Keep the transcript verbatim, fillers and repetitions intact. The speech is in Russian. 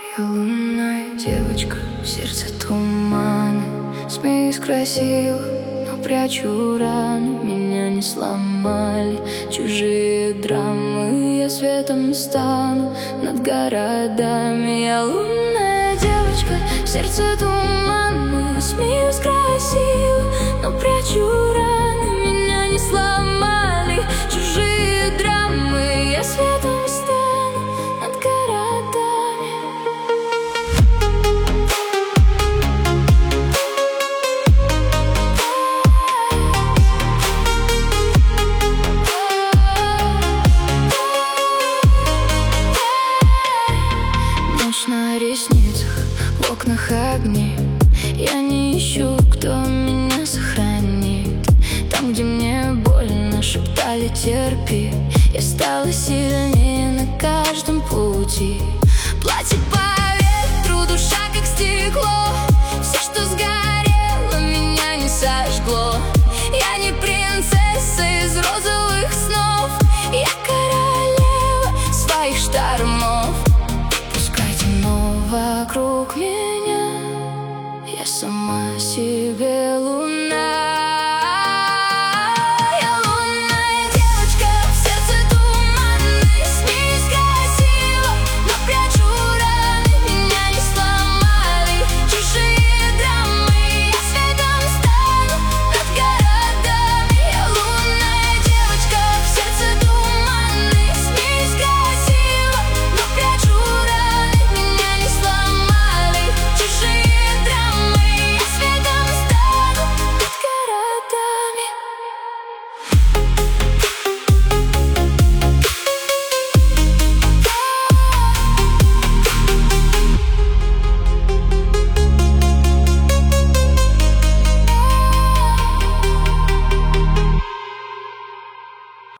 Я лунная девочка, в сердце туманы. Смеюсь красиво, но прячу раны. Меня не сломали чужие драмы. Я светом стану над городами. Я лунная девочка, в сердце туманы. Смеюсь красиво, но прячу раны. Меня не сломали чужие драмы. Я светом стану над городами. Ночь на ресницах, в окнах огни. Я не ищу, кто меня сохранит. Там, где мне больно, шептали терпи. Я стала сильнее на каждом пути. Платит по ветру душа, как стекло. Все, что сгорело, меня не сожгло. Я не принцесса из розовых снов. Я королева своих штормов. Пускай темно вокруг меня.